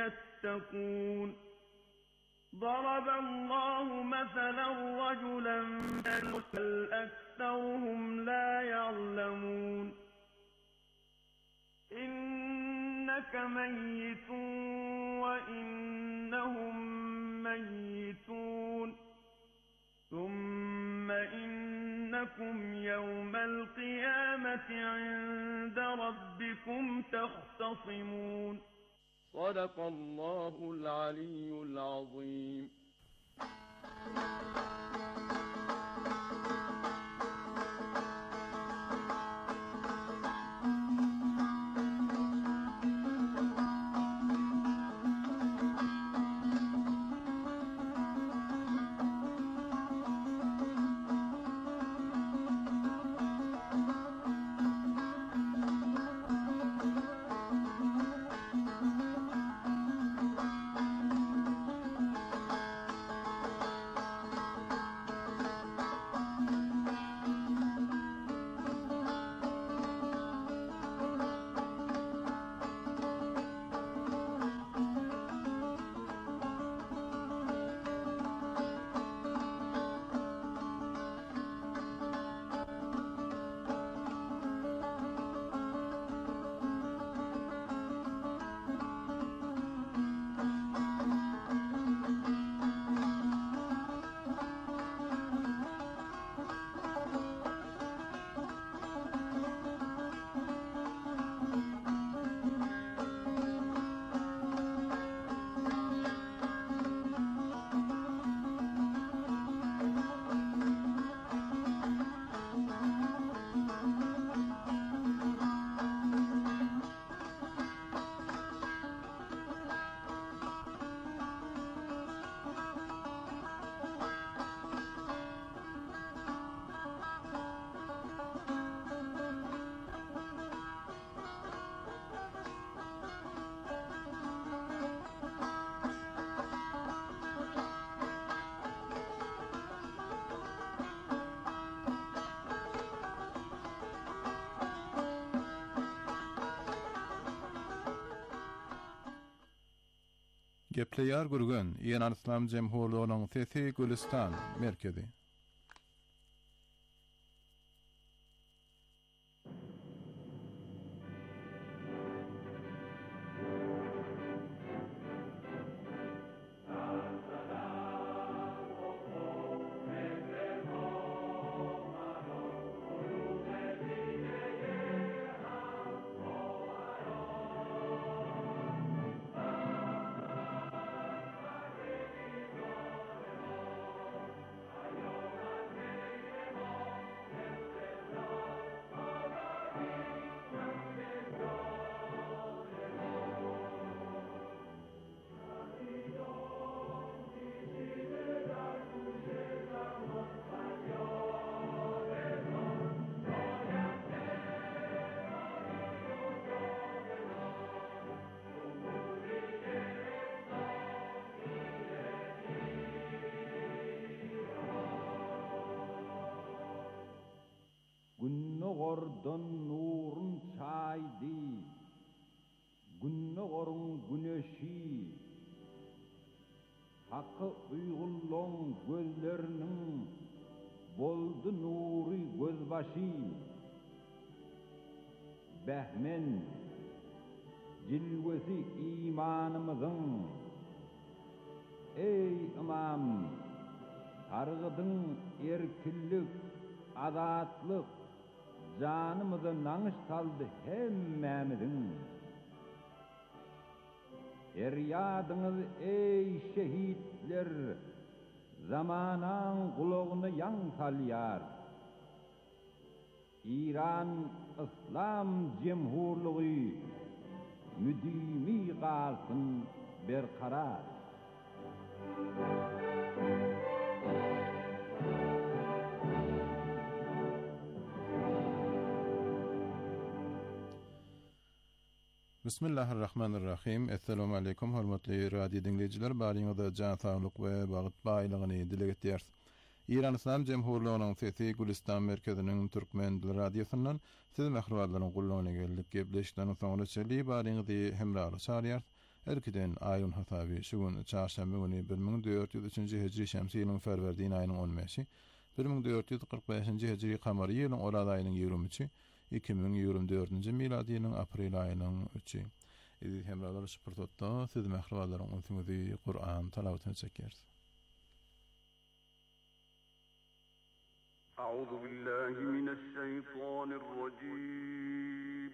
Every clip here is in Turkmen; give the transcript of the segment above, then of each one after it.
يتقون ضرب الله مثلا رجلا بل أكثرهم لا يعلمون إنك ميت وإنهم ميتون ثم إنكم يوم القيامة عند ربكم تختصمون صدق الله العلي العظيم. Gepleýär gürgen Ýenan İslam Jemhurlygynyň sesi Gülistan merkezi. Günnogordan nurun çaydı, günnogorun güneşi, hakkı uygullan gözlerinin boldu nuri gözbaşı. Behmen, cilvesi imanımızın, ey imam, targıdın erkillik, azatlık, canımıza nanış saldı hemmemizin. Feryadınız ey şehitler, zamanan kulağını yan salyar. İran İslam Cemhurluğu müdimi kalsın berkarar. Bismillahirrahmanirrahim. Assalamu alaykum hormatly radio dinleyijiler. Baryňyzda jan saglyk we bagyt baýlygyny dile getýäris. Iran İslam Jemhurlygynyň sesi Gülistan merkeziniň türkmen dil radiosundan siz mähruwatlaryň gullanyna geldik. Gepleşikden soňra çeli baryňyzy hemraly çağırýar. Erkiden aýyn hasaby şu gün çarşamba güni 1403-nji hijri şämsi ýylyň Ferwerdiň aýynyň 15-i, 1445-nji hijri kamary ýylyň Orad aýynyň 20-çi, 2024-nji miladi ýylyň aprel aýynyň 3-i. Idi hemralar şupertotda siz mähriwalaryň öňüňizi Qur'an talawatyny çekeriz. A'udhu billahi mineşşeytanirracim.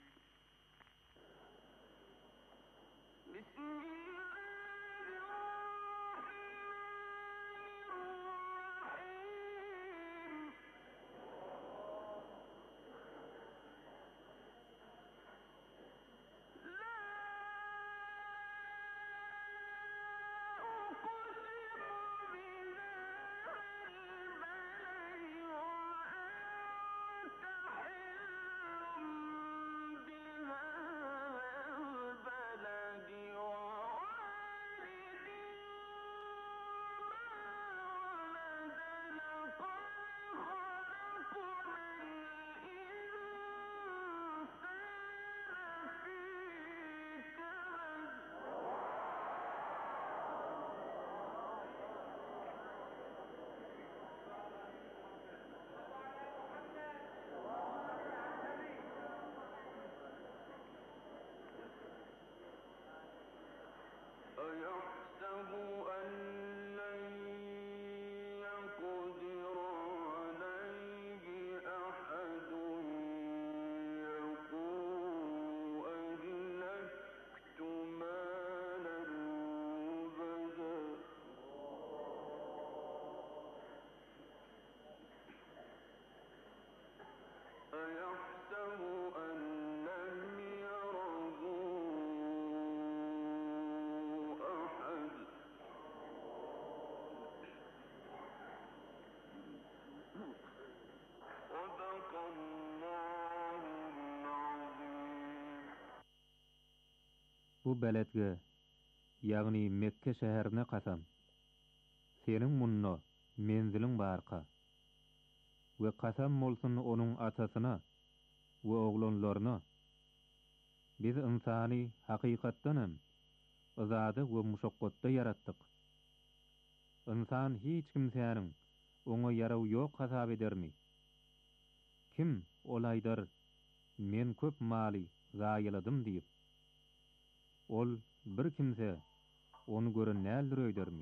Bu beledge, ýagny Mekke şäherine kasam. Seniň munno menziliň barka. We kasam bolsun onuň atasyna we oglanlaryna. Biz insany hakykatdanam azady we muşakkatda yaratdyk. Insan hiç kimsäniň oňa ýaraw ýok hasap edermi? Kim olaýdar men köp maly zaýyladym diýip. Ol bir kimse onu göre nädir öýdermi?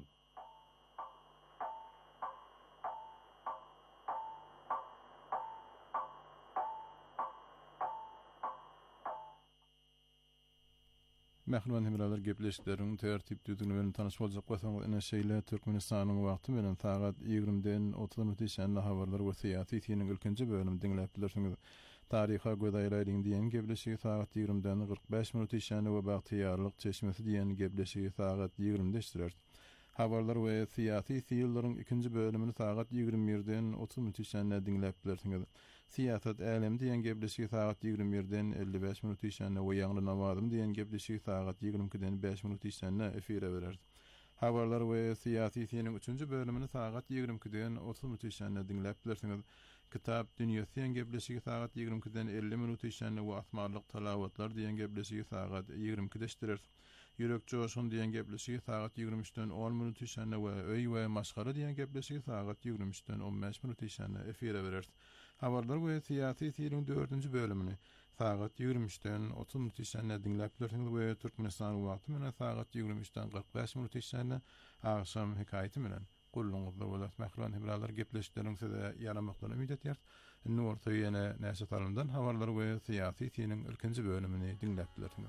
Mähriwan hemralar gepleşikleriniň tertip düzgünü bilen tanyş boljak bolsaňyz ene şeýle Türkmenistanyň wagty bilen sagat 20-den 30 minut içinde habarlar we syýasy ýetiňiň ilkinji bölümini dinläp bilersiňiz. Taryha gödaýraýdyň diýen gepleşigi sagat 20-den 45 minut içinde we bagtyýarlyk çeşmesi diýen gepleşigi sagat 20-de işdirer. Habarlar we syýasy ýyllaryň ikinji bölümini sagat 21-den 30 minut içinde dinläp bilersiňiz. Siýasat älim diýen gepleşigi sagat 21-den 55 minut içinde we ýangly nawazym diýen gepleşigi sagat 22-den 5 minut içinde efire berer. Habarlar we syýasy ýetiňiň 3-nji bölümini sagat 22-den 30 minut içinde dinläp bilersiňiz. Kitap dünýäsi diýen gepleşigi sagat 22-den 50 minut içinde we atmarlyk talawatlar diýen gepleşigi sagat 22-de işdirer. Ýürek joşun diýen gepleşigi sagat 23-den 10 minut içinde we öý we maşgara diýen gepleşigi sagat 23-den 15 minut içinde efire berer. Habarlar we syýasy ýetiňiň 4-nji bölümini sagat 23-den 30 minut içinde dinläp bilersiňiz we Türkmenistan wagty bilen sagat 23-den 45 minut içinde akşam hekaýaty bilen gulluňyzda bolar. Mähriwan hemralar gepleşikleriniň size ýaramaklaryny ümit etýär. Nurta ýene näşe tarymdan habarlar we syýasy ýetiňiň ilkinji bölümini dinläp bilersiňiz.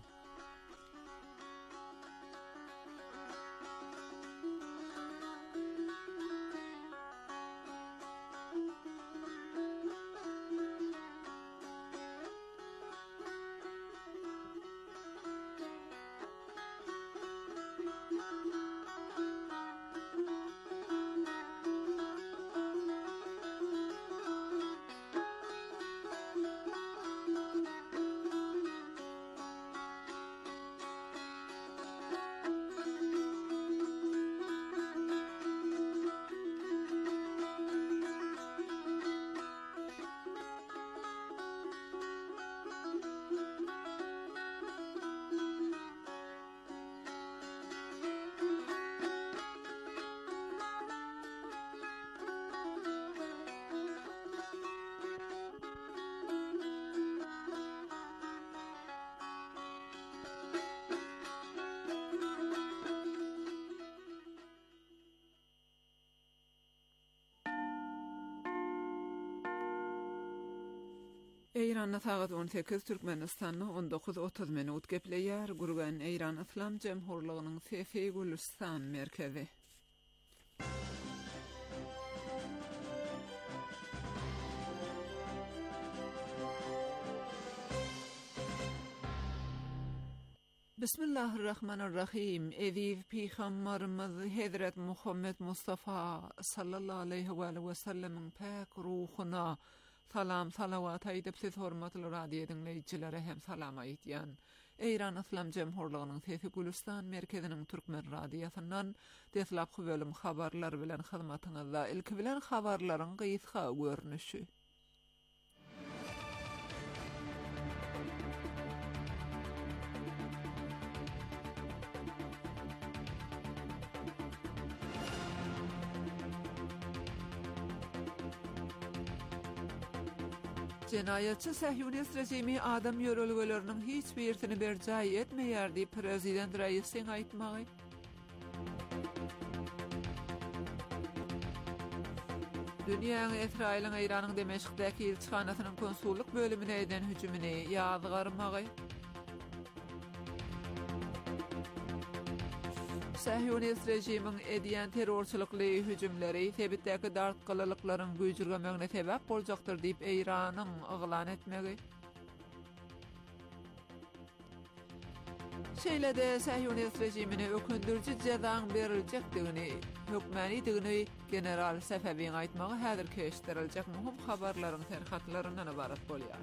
Eyran saat 18 Türkmenistan'da 19:30 minut gepleýär gurgan Eyran Islam Jemhurlygynyň Sefi Gülistan merkezi. Bismillahirrahmanirrahim. Eziz Peygamberimiz Hazret Muhammed Mustafa sallallahu aleyhi ve sellem'in pak ruhuna salam salavat aýdyp siz hormatly radio dinleýijilere hem salam aýdýan. Eyran Islam Jemhurlygynyň Sesi Gülistan merkeziniň türkmen radiosundan deslapky bölüm habarlar bilen hyzmatyňyzda ilki bilen habarlaryň gysga görnüşi. Cenayetçi Sahyonist rejimi adam ýörelgeleriniň hiç birini berjaý etmeýär diýip prezident Raisiň aýtmagy. Dünýäň Israýlyň Eýranyň Demeşkdäki elçixanasynyň konsulluk bölümine eden hüjümini ýazgarmagy. Sahyonist rejimiň edýän terrorçylykly hüjümleri sebäpdäki dartgylyklaryň güýjürgemegine sebäp boljakdyr diýip Eýranyň yglan etmegi. Şeýlede Sahyonist rejimine ökündürji jazaň beriljakdygyny, hökmänligini general Safawiň aýtmagy häzir keşdiriljek muhim habarlaryň terhatlaryndan ibarat bolýar.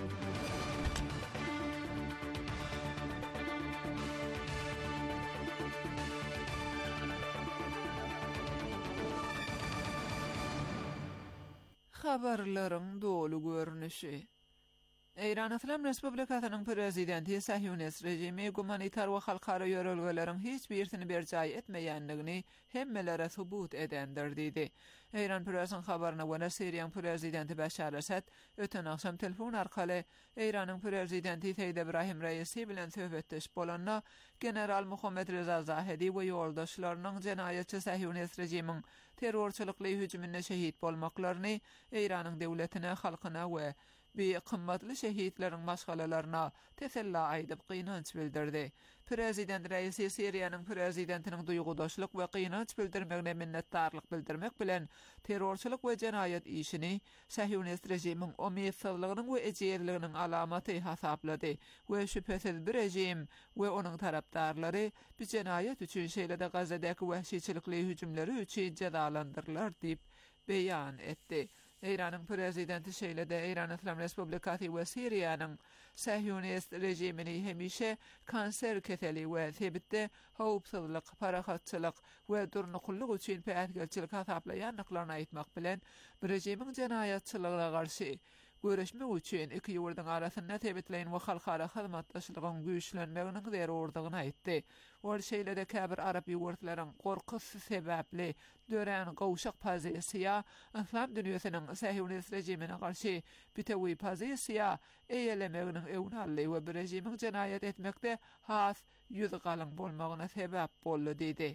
Habarlaryň dolu görnüşi. Eyran Islam Respublikasynyň prezidenti Sahyonist rejimi humanitar we halkara ýörelgeleriň hiç birini berjaý etmeýändigini hemmelere subut edendir diýdi. Eyran Press'in habaryna göre Syriýanyň prezidenti Bashar Asad öten akşam telefon arkaly Eýranyň prezidenti Seýid Ibrahim Raisi bilen söhbetdeş bolanda general Muhammed Reza Zahedi we ýoldaşlarynyň cenayetçi Sahyonist rejimiň terrorçylykly hüjümine şehit bolmaklaryny Eýranyň döwletine, halkyna we kymmatly şehitlerin maşgalalaryna teselli aýdyp gynanç bildirdi. Prezident Raisi Syriýanyň prezidentiniň duýgudaşlyk we gynanç bildirmegine minnetdarlyk bildirmek bilen terrorçylyk we jenayet işini Sahyonist rejimiň omyýetsizliginiň we ejerliginiň alamaty hasaplady we şüphesiz bir rejim we onuň tarapdarlary bu jenayet üçin şeýlede Gazadäki wahşiçilikli hüjümleri üçin jazalandyrlar diýip beýan etdi. Eýranyň prezidenti şeýlede Eýran Islam Respublikasy we Syriýanyň Sahyonist rejimini hemişe kanser keseli we sebitde howpsuzlyk, parahatçylyk we durnukullyk üçin päýtgelçilik hasaplaýanlyklaryny aýtmak bilen bu rejimiň jenayetçiligiне garşy görüşmek üçin iki ýurdyň arasynda sebitleýän we halkara hyzmatdaşlygyň güýçlenmeginiň zerurdygyny aýtdy. Ol şeýlede käbir arab ýurtlaryň gorkusy sebäpli dören gowşak pozisiýa Islam dünýäsiniň Sahyonist rejimine garşy bütewi pozisiýa eýelemeginiň öwnally we bir rejimiň jenayet etmekde has ýüzi galyň bolmagyna sebäp boldy diýdi.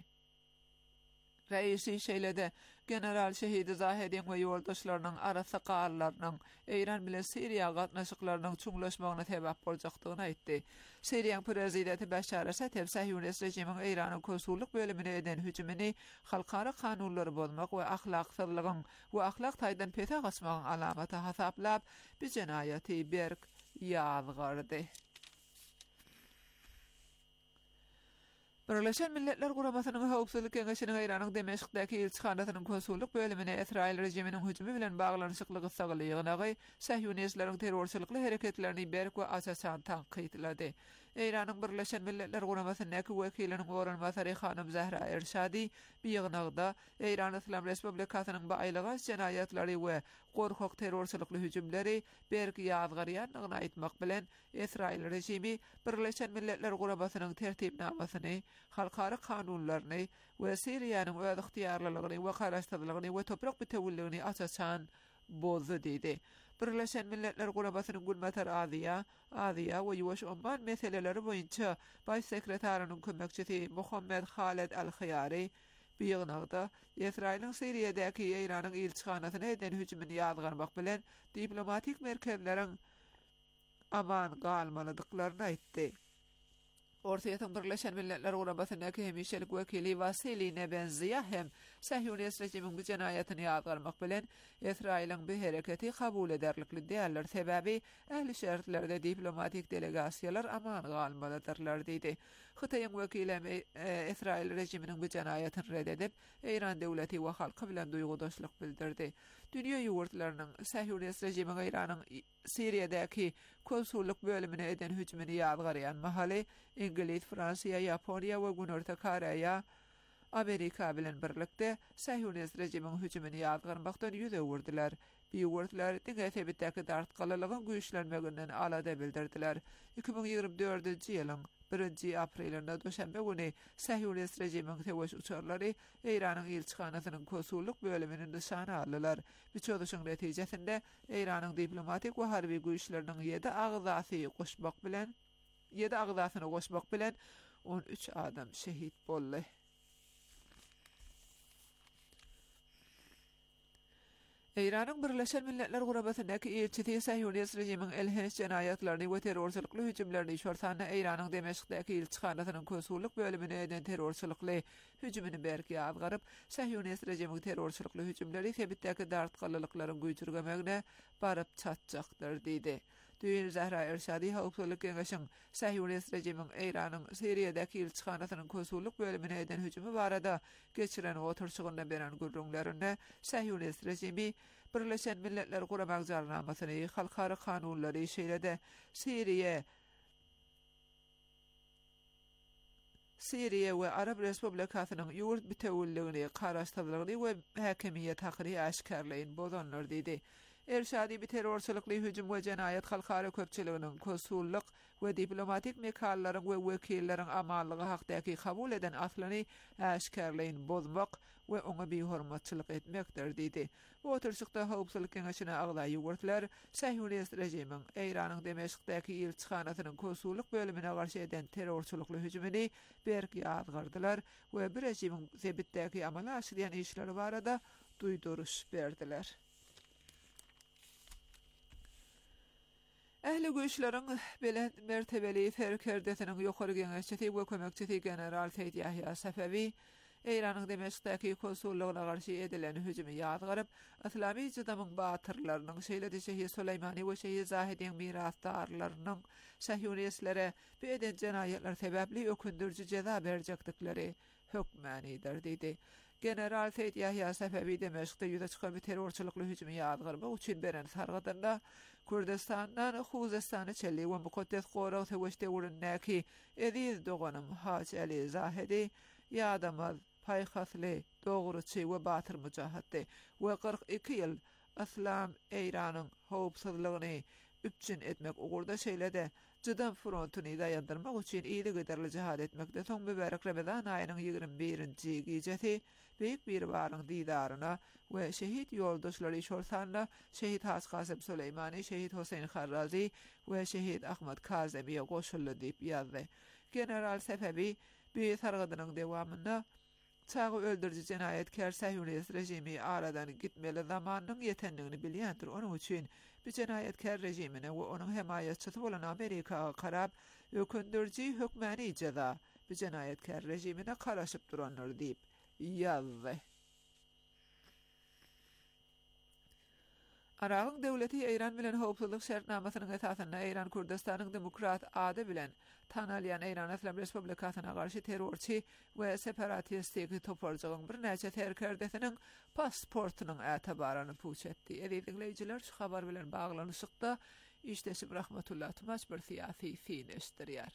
Raisi şeýlede general Şehidi Zahediň we ýoldaşlarynyň arasy gallarynyň Eýran bilen Syriýa gatnaşyklarynyň çuňlaşmagyna sebäp boljakdygyny aýtdy. Syriýanyň prezidenti Bashar Asad Sahyonist rejimiň Eýranyň konsulluk bölümine eden hüjümini halkara kanunlary bozmak we ahlaksyzlygyň we ahlak taýdan pete gasmagyň alamaty hasaplap bu jenayety berk ýazgardy. Birleşen Milletler Guramasynyň Howpsuzlyk Keňeşiniň Eýranyň Demeşkdäki elçixanasynyň konsulluk bölümine Israil rejiminiň hüjümi bilen baglanyşyklygy saglygyny Sahyonistlaryň terrorçylykly hereketlerini berk we asasan tanqidlady. Eýranyň Birleşen Milletler Guramasynyň wekiliniň orunmasary Hanım Zahra Erşadi bu ýygnagda Eýran Islam Respublikasynyň baýlyga jenaýatlary we gorkak terrorçylykly hüjümleri berk ýazgarýanlygyny aýtmak bilen Israil rejimi Birleşen Milletler Guramasynyň tertipnamasyny, halkara kanunlaryny we Syriýanyň öz ixtiýarlylygyny we garaşdyrlygyny we toprak bütewilligini asasan bozdy diýdi. Birleşen Milletler Guramasynyň gülmeter Aziya we ýuwaş umman meseleleri boýunça baş sekretarinyň kömekçisi Muhammed Khaled Al-Khiyari bu ýygnagda Israýlyň Syriýadäki Eýranyň elçixanasyna eden hüjümini ýazgarmak bilen diplomatik merkezleriň aman galmalydyklaryny aýtdy. Ortaýa Birleşen Milletler Gurabasyndaki hemişelik wekili Vasily Nebenziya hem Sahyonist rejimiň bu jenaýatyny ýazgarmak bilen Israilyň bu hereketi kabul ederlikli diýerler sebäbi ähli şertlerde diplomatik delegasiýalar aman galmalydyrlar diýdi. Hytaýyň wekili Israil rejiminiň bu jenaýatyny reddedip Eýran döwleti we halky bilen duýgudaşlyk bildirdi. Dünýä ýurtlarynyň Sahyonist rejimiň Eýranyň Siriýadäki konsulluk bölümine eden hücumyny ýazgarýan mahaly İngiliz, Fransiya, Yaponiya we Günörte Koreýa Amerika bilen birlikde Sahyonist rejimiň hüjümini ýazgarmakdan ýüze wurdylar. Bu wurtlar diňe dartgalylygyň güýçlenmeginden alada bildirdiler. 2024-nji ýylyň 1 aprelinde döşembe güni Sahyonist rejimiň teweş uçarlary Eýranyň elçixanasynyň konsulluk bölümini nişana aldylar. Bu çödüşiň netijesinde Eýranyň diplomatik we harby güýçleriniň 7 agzasyny goşmak bilen 13 adam şehit boldy. Eýranyň Birleşen Milletler Gurabasyndaki elçisi Sahyonist rejimiň elhens jenaýatlaryny we terrorçylykly hüjümlerini şortanda Eýranyň Demeşikdäki elçixanasynyň konsulluk bölümine eden terrorçylykly hüjümini berki ýazgaryp, Sahyonist rejimiň terrorçylykly hüjümleri sebäpdäki dartgalylyklaryň güýçürgemegine baryp çatjakdyr diýdi. Düýün Zahra Erşadi Hawpsuzlyk Kengeşiň Sahyonist rejimiň Eýranyň Siriýadäki elçixanasynyň konsulluk bölümine eden hüjümi barada geçiren oturşygynda beren gürrüňlerinde Sahyonist rejimi Birleşen Milletler Guramak jarnamasyny, halkara kanunlary şeýlede Siriýa we Arab Respublikasynyň ýurt bitewilligini garaşdyrdygyny we häkimiýet hakyny aşkarlaýyn bozanlar diýdi. Erşadi bir terrorçylykly hüjüm we jenaýat halkara köpçiliginiň konsulluk we diplomatik mekallaryň we wekilleriň amallygy hakdaky kabul eden aslany aşkarlaýyn bozmak we oňa bir hormatçylyk etmekdir diýdi. Bu oturşykda Hawpsuzlyk Kengeşine agdaý ýurtlar Sahyonist rejimiň Eýranyň Demeşikdäki elçixanasynyň konsulluk bölümine garşy eden terrorçylykly hüjümini berki ýazgardylar we bir rejimiň sebäpdäki amala aşyrýan işleri barada duýduruş berdiler. Ähli güýçleriň bilen mertebeli ferkerdetiniň ýokary geňeşçisi we kömekçisi general Seyit Yahya Safevi Eýranyň Demeşikdäki konsullugyna garşy edilen hüjümi ýazgaryp, Islamy jydamyň batyrlarynyň şeýledi Şeýh Suleýmany we Şeýh Zahidiň mirasdarlarynyň Sahyonistlerä bu eden jenaýatlar sebäpli ökündürji jeza berjekdikleri hökmänidir diýdi. General Seyit Yahya Safevi Demeşikde ýüze çykan bir terrorçylykly hüjümi ýazgarmak üçin beren sargydanda Kurdistandan Huzestany çelli we mukaddes goraw teweşde urunnaky Ediz doganym Haç Ali Zahidi ýadamaz paýhasly dogruçy we batyr müjahitdi we 42 ýyl Islam Eýranyň howpsuzlygyny üpçün etmek ugurda şeýlede jydam frontuny daýandyrmak üçin ýyly gederli jihad etmekde soň mübarek Ramazan aýynyň 21-nji gecesi beýik bir baryň diýdaryna we şehit ýoldaşlary şortanda şehit Hasqasym Suleýmany, şehit Hoseýn Harrazi we şehit Ahmad Kazemiýe goşuldy diýip ýazdy. General Safevi bu sargydynyň dewamynda çağı öldürücü jenaýatkär Sahyonist rejimi aradan gitmeli zamanynyň ýetendigini bilýändir. Onuň üçin bu jenaýatkär rejimine we onuň hemaýatçysy bolan Amerikaga karap ökündürji hökmäni jeza bu jenaýatkär rejimine karaşyp duranlar diýip ýazdy. Arağın döwleti Eýran bilen howpsuzlyk şertnamasynyň esasynda Eýran Kurdistanyň demokrat ady bilen tanalýan Eýran Islam Respublikasyna garşy terrorçy we separatistlik toparjygyň bir näçe terkerdesiniň pasportunyň ätibarany puç etdi. Edilgiler şu habar bilen baglanyşykda işdeşip rahmetullah Tumaç bir siýasy finestirýär.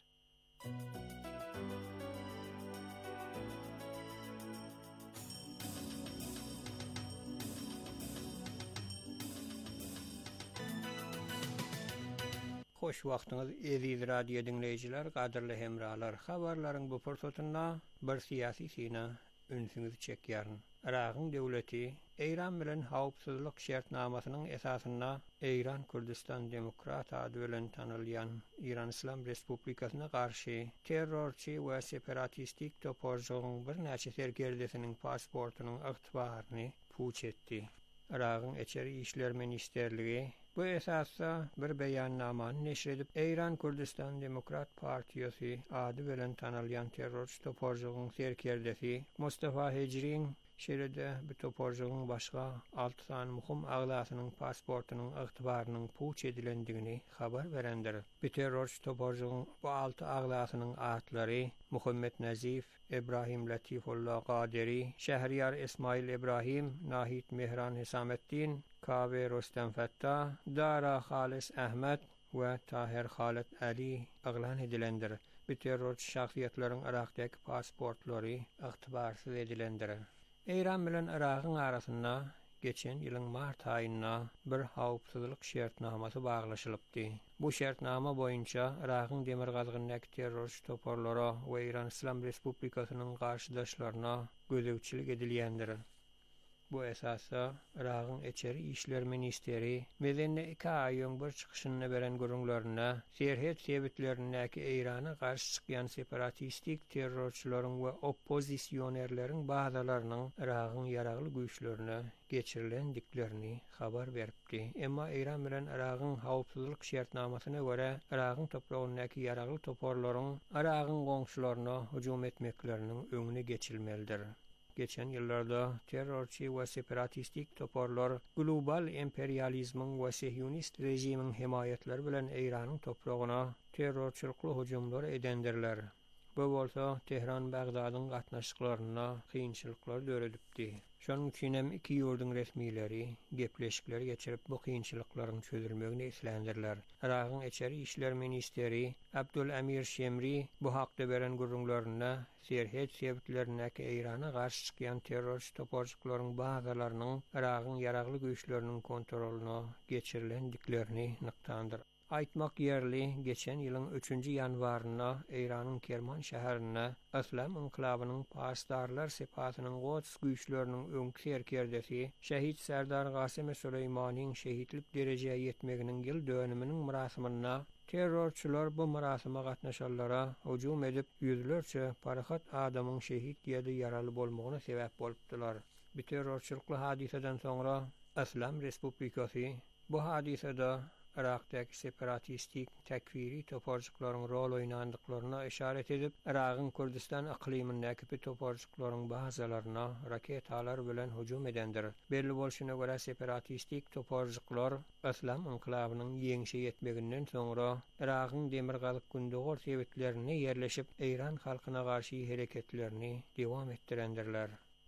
Hoş wagtyňyz Eziz radio dinleýijiler, gaderli hemralar. Habarlaryň bu pursatynda bir siýasy sina ünsüňizi çekýärn. Aragyň döwleti Eýran bilen howpsuzlyk şertnamasynyň esasynda Eýran Kurdistan Demokrat ady bilen tanylýan Eýran Islam Respublikasyna garşy terrorçy we separatistik toparjygyň bir näçe sergerdesiniň pasportunyň ygtybaryny puç etdi. Aragyň içeri işler ministerligi Bu esasda bir beyannamany neşr edip Eýran Kürdistan Demokrat Partiyasy ady bilen tanalýan terrorçy toporjugyň serkerdesi Mustafa Hejriň şeride bu toporjugyň başga 6 san muhim aglasynyň pasportunyň ygtybarynyň puç edilendigini habar berendir. Bu terrorçy toporjugyň bu 6 aglasynyň atlary Muhammed Nazif, İbrahim Latifullah Qadiri, Şehriyar İsmail İbrahim, Nahit Mehran Hisamettin, Kave Rostem Fettah, Dara Halis Ahmet ve Tahir Khalid Ali aglan edilendir. Bu terrorçy şahsiýetleriň Irakdaky pasportlary ygtybarsyz edilendir. Eýran bilen Irakyň arasynda geçen ýylyň mart aýynda bir hawpsuzlyk şertnamasy baglaşylypdy. Bu şertnama boýunça Irakyň demir gazgynyndaky terrorçy toporlara we Eýran Islam Respublikasynyň garşydaşlaryna gözegçilik edilýändir. Bu esasda Irakyň Eçeri İşler Ministeri medenne 2 aýyň bir çykyşyny beren gurulmaryna serhet sebitlerindäki Eýrana garşy çykýan separatistik terrorçylaryň we oppozisionerleriň bazalarynyň Irakyň ýaragly güýçlerine geçirilendiklerini habar beripdi. Emma Eýran bilen Irakyň hawpsuzlyk şertnamasyna görä Irakyň topragyndaky ýaragly toporlaryň Irakyň goňşularyna hujum etmekleriniň öňüne geçilmelidir. Geçen yıllarda terrorçy ve separatistik toporlar global emperyalizmin ve sehyonist rejimin himayetleri bilen Eýranyň topragyna terrorçylykly hujumlar edendirler. Bu bolsa Tehran Bagdadyň gatnaşyklaryna kynçylyklar döredipdi. Şonuň üçin hem iki ýurduň resmileri gepleşikler geçirip bu kynçylyklaryň çözülmegine islendirler. Irakyň Eçeri İşler Ministeri Abdul Amir Şemri bu hakda beren gurulmaryna serhet sebitlerindäki Eýrana garşy çykýan terrorçy toporçyklaryň bazalarynyň Irakyň ýaragly güýçleriniň kontrolyna geçirilendiklerini nyktandyr. Aýtmak ýerli, geçen ýylyň 3-nji ýanwaryna Eýranyň Kerman şäherine Islam inqilabynyň pasdarlar sepatynyň gods güýçleriniň öňki serkerdesi şehit Serdar Gasim Süleýmanyň şehitlik derejeye ýetmeginiň ýyl dönüminiň murasymalyna terrorçylar bu murasyma gatnaşanlara hujum edip ýüzlerçe parahat adamyň şehit ýa-da ýaraly bolmagyna sebäp bolupdylar. Bu terrorçylykly hadiseden soňra Islam Respublikasy bu hadisede Irakdaky separatistik tekfiri toporçyklaryň rol oýnandyklaryna işaret edip, Irakyň Kürdistan iklimindäki bu toporçyklaryň bazalaryna raketalar bilen hujum edendir. Belli bolşuna görä separatistik toporçyklar Islam inqilabynyň ýeňişe ýetmeginden soňra Irakyň demir gazyk gündogor sebitlerine ýerleşip Eýran halkyna garşy hereketlerini dowam etdirendirler.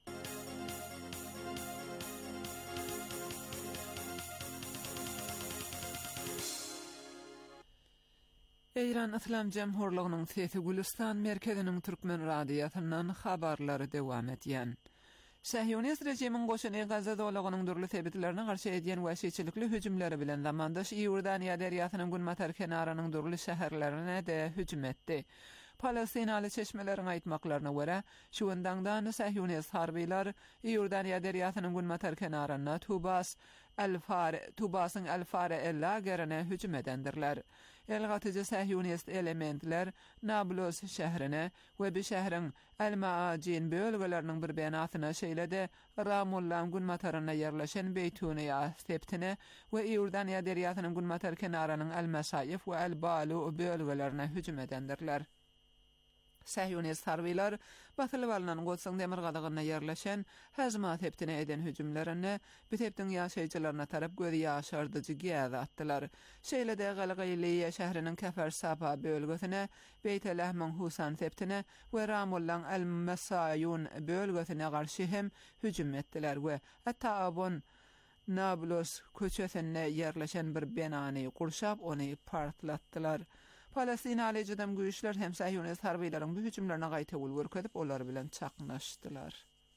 Eýran Islam Jamhurlygynyň sesi Gülistan merkeziniň türkmen radiýasyndan habarlary dowam etýän. Sehyonist rejimiň goşuny Gaza dowlatynyň durly sebitlerine garşy edýän wäşiçilikli hüjümleri bilen zamandaş Ýordaniýa derýasynyň günmatar kenaranyň durly şäherlerine de hüjüm etdi. Palestinaly çeşmeleriň aýtmaklaryna görä, şu wagtdan Sehyonist harbylar Ýordaniýa derýasynyň günmatar kenaryna Tubasyň El-Fare lagerine hüjüm edendirler. El-Gatyjy Sehyonist elementler Nablus şäherine we bu şäheriň El-Maajin bölgeleriniň bir benatyna şeýlede Ramullan günmataryna ýerleşen Beytuniýa septine we Ýordaniýa derýasynyň günmatar kenaranyň El-Masayif we El-Balu bölgelerine hüjüm edendirler. Sehyonist harbylar Batyly Balynyň Goçsyň demir gazygyna ýerleşen Hazmat septine eden hüjümlerini bu septiň ýaşaýjylaryna tarap gözi ýaşardyjy gäz atdylar. Şeýlede Galgaýlyýa şäheriniň Kafar Sapa bölgesine, Beytlahmyň Husan septine we Ramullan El-Masayun bölgesine garşy hem hüjüm etdiler we Atabon Nablus köçesine ýerleşen bir benany gurşap ony partlatdylar. Palestinaly jydam güýçler hem Sehyonist harbylaryň bu hüjümlerine gaýta ulgurkedip olar bilen çaknaşdylar.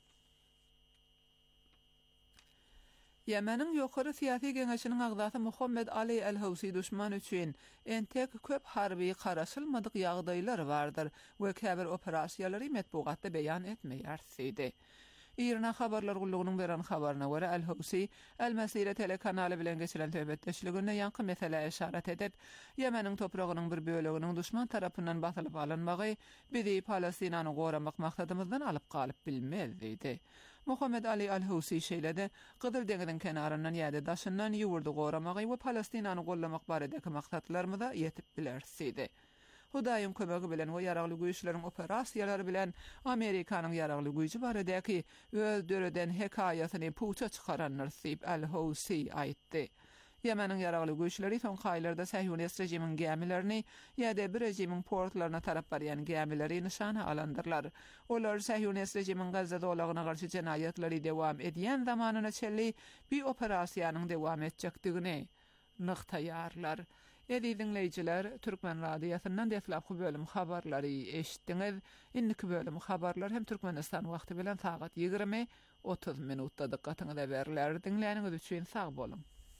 Ýemeniň ýokary syýasy geňeşiniň agzasy Muhammed Ali el-Hawsi düşman üçin entek köp harby garaşylmadyk ýagdaýlar bardyr we käbir operasiýalary metbugatda beýan etmeýärdi. İran habarlar gullugynyň beren habaryna görä El-Housi El-Masira telekanaly bilen geçiren töhbetdeşliginde ýanky mesele işaret edip, Ýemeniň topragynyň bir böleginiň duşman tarapyndan basylyp alynmagy bizi Palestinany goramak maksatymyzdan alyp galyp bilmez diýdi. Muhammed Ali Al-Housi şeýlede Gyzyl deňiziň kenaryndan ýa-da daşyndan ýurdu goramagy we Palestinany gollamak baradäki maksatlarymyza ýetip bilersiňdi. Hudaýyň kömegi bilen we ýaragly güýçleriň operasiýalary bilen Amerikanyň ýaragly güýçi baradäki öz döreden hekaýasyny puça çykaran Nasib Al-Housi aýtdy. Ýemeniň ýaragly güýçleri son haýlarda Sahyonist rejimiň gämilerini ýa-da bir rejimiň portlaryna tarap barýan gämileri nişana alandyrlar. Olar Sahyonist rejimiň Gazza dolagyna garşy jenaýatlary dewam edýän zamanyna çelli bir operasiýanyň dewam etjekdigini nyktaýarlar. Dinleyijiler, Türkmen radiosynyň defläpki bölüm habarlary eşitdiňiz. Indiki bölüm habarlar hem Türkmenistan wagty bilen saat 20:30 minutda diqqatyňyza berilýär. Dinleýäniňiz üçin sag bolun.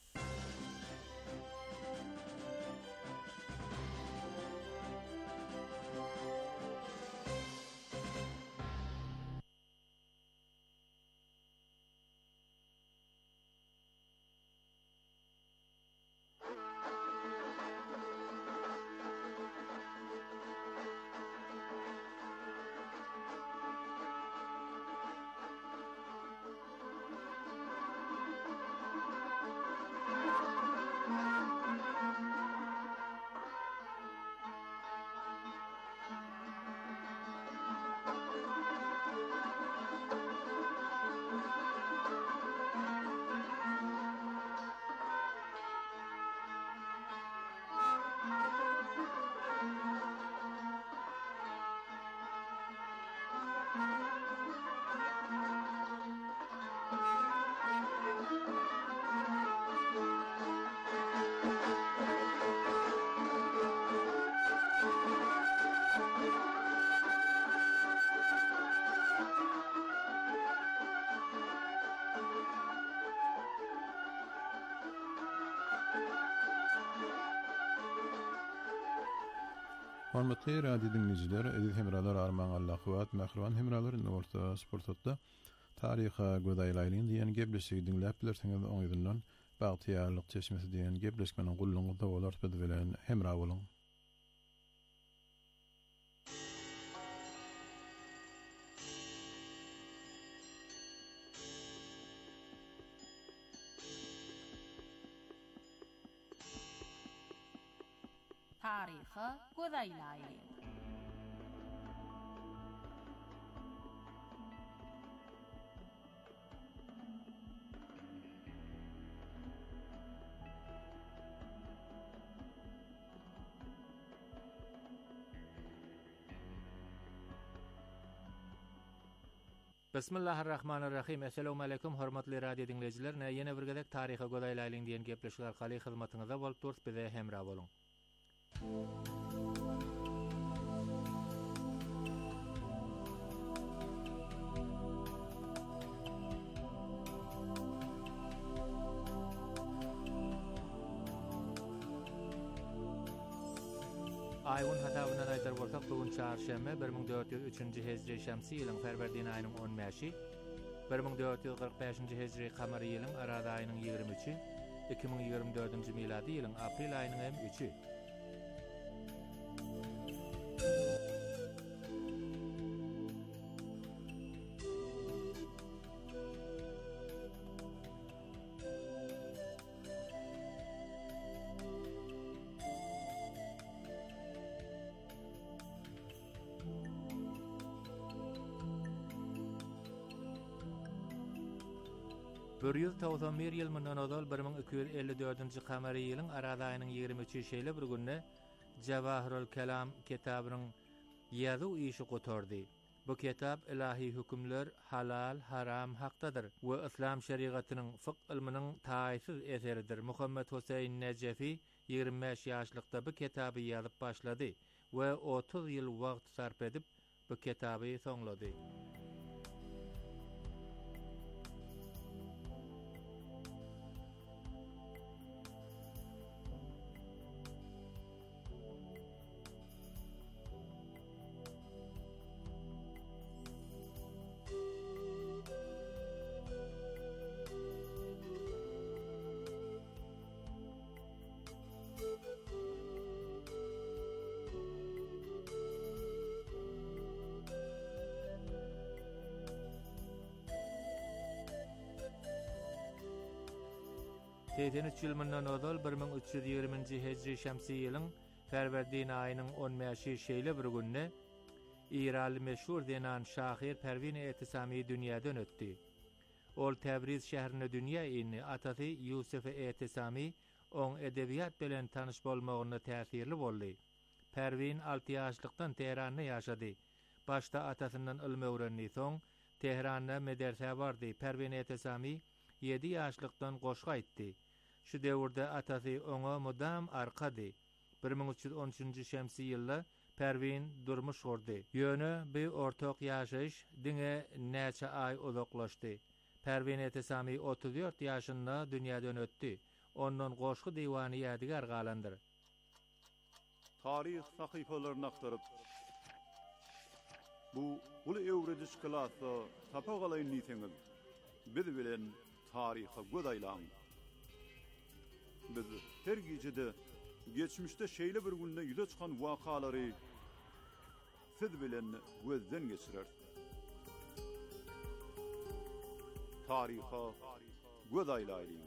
Hormatly radio dinleyijiler, ediz hemralar arman Allahwat, mähriban hemralar Norta Sportda taryha godaýlaryň diýen gepleşigi dinläp bilersiňiz oňyzyndan bagtyýarlyk çeşmesi diýen gepleşmeniň gulluňyzda bolar bilen hemra bolun. Taryha godaýlaryň. Bismillahirrahmanirrahim. Assalamu alaykum hormatly radio dinleyijiler. Ýene bir gezek taryha godaýlaryň diýen gepleşikler arkaly hyzmatyňyza bolup durýar, bize hemra bolun. Aýyň hatabyna aýtar bolsak, bugün çarşamba 1403-nji hejri şämsi ýylyň Ferwerdiň aýynyň 15-i, 1445-nji hejri kamary ýylyň Arada aýynyň 23-i, 2024-nji miladi ýylyň aprel aýynyň 3-i. Bürýüz tawzamir ýyl mundan ozal 1254-nji kamary ýylyň Arada aýynyň 23-nji şeýle bir günde Jawahirul Kelam kitabynyň ýazy işi gotardy. Bu kitap ilahi hükümler halal, haram hakdadır we İslam şeriatynyň fıkh ilminiň taýsyz eseridir. Muhammed Husayn Nejefi 25 ýaşlykda bu kitaby ýazyp başlady we 30 ýyl wagt sarf edip bu kitaby soňlady. 83 ýyl mundan ozal 1320-nji hejri şämsi ýylyň Ferwerdin aýynyň 15-nji şeýle bir günne İranly meşhur denan şahyr Pervin Etisami dünýäden ötdi. Ol Täbriz şäherine dünýä ýyny atasy Ýusuf Etisami oň edebiýat bilen tanyş bolmagyna täsirli boldy. Pervin 6 ýaşlykdan Teheranda ýaşady. Başda atasyndan ilm öwrenýän soň Teheranda mederse bardy. Pervin Etisami 7 ýaşlykdan goşga aýtdy. Şu döwürde atasy oňa mudam arkady. 1313-nji şämsi ýylda Pervin durmuş gordy. Ýöne bir ortak ýaşaýyş diňe näçe ay uzaklaşdy. Pervin Etisami 34 ýaşynda dünýäden ötdi. Ondan goşgy diwany ýadygar galandyr. Tarih sahypalaryny aktaryp bu uly öwrediş klasy tapagalyň niseňiz. Biz bilen tariha godaýlaň. Biz her gejede geçmişde şeýle bir günde ýüze çykan wakalary siz bilen gözden geçirer. Tariha godaýlaýly.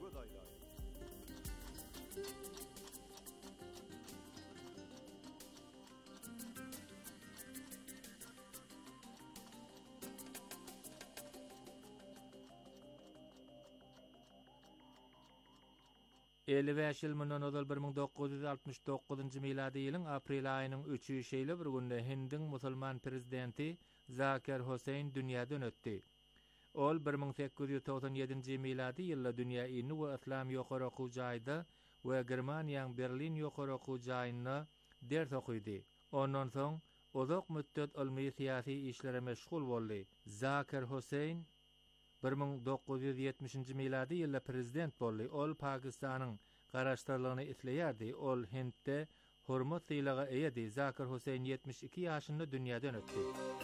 Beş ýyl mundan ozal 1969-njy miladi ýylyň aprel aýynyň 3-nji şeýle bir günde Hindiň musulman prezidenti Zakir Husayn dünýäden ötdi. Ol 1897-nji miladi ýylda dünýä ýyny we islam ýokary okuw jaýda we Germaniýanyň Berlin ýokary okuw jaýyna ders okuýdy. Ondan soň uzak müddet ilmi syýasy işlere meşgul boldy. Zakir Husayn 1970-nji miladi ýylda prezident boldy. Ol Pakistanyň garaşdyrlygyny isleýärdi. Ol Hindde hormat sylagy eýedi. Zakir Husayn 72 ýaşynda dünýäden ötdi.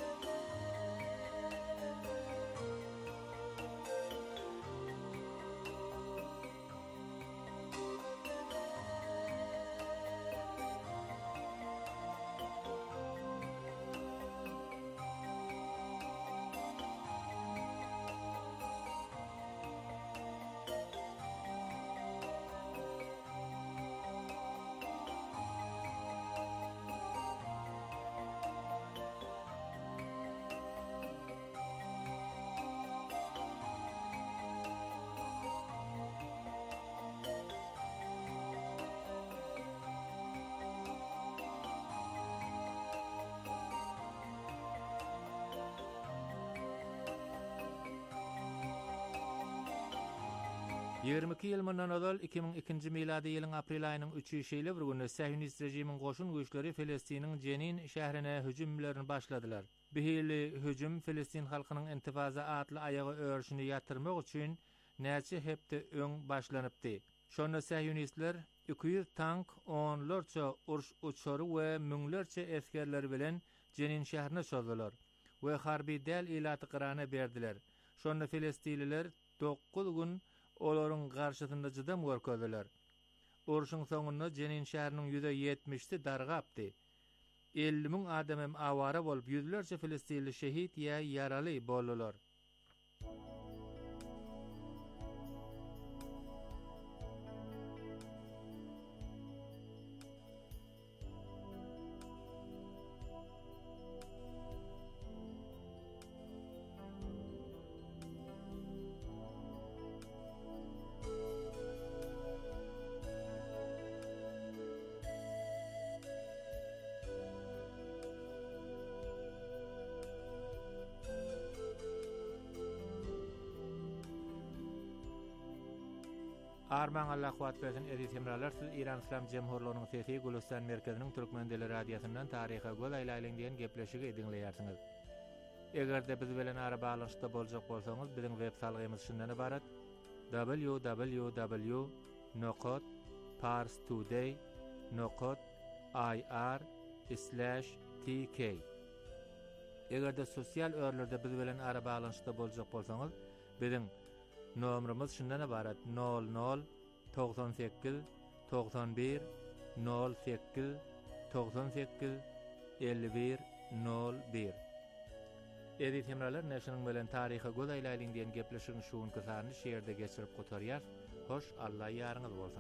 Ýygrimi ýyl mundan ozal 2002-nji miladi ýylyň aprel aýynyň 3-nji şeýle bir günde Sähünist rejimiň goşun güýçleri Filistiniň Jenin şäherine hüjümlerini başladylar. Bihili hüjüm Filistin halkynyň intifaza atly ayagy örüşini ýatyrmak üçin näçe hepde öň başlanypdy. Şonda Sähünistler 200 tank, onlarça urş uçary we müňlerçe eskerler bilen Jenin şäherine çözdüler we harby del ilaty qyrana berdiler. Şonda Filistinliler 9 gün olaryň garşysynda jydam görkezdiler. Urşuň soňunda Jenin şäheriniň %70-si dargapdy. 50.000 adamym awara bolup, ýüzlerçe Filistinli şehit ýa ýaraly boldylar. Arman Allah kuwat bersin edit hemralar siz İran İslam Cemhurluğunyň sesi Gülistan merkeziniň türkmen dili radiosyndan taryha gozaýlaýlyň diýen gepleşigi dinleýärsiňiz. Egerde biz bilen ara baglanyşda boljak bolsaňyz biziň web salgymyz şundan ibarat: www.parstoday.ir/tk. Egerde sosial örlerde biz bilen ara baglanyşda boljak bolsaňyz biziň Nomrumuz şundan ibarat: 00 98 91 08 98 51 01. Edit hemralar näşiniň bilen taryha gozaýlaýlyň diýen gepleşigiň şuň kysany şeýerde geçirip gotarýar. Hoş Allah yarınız bolsun.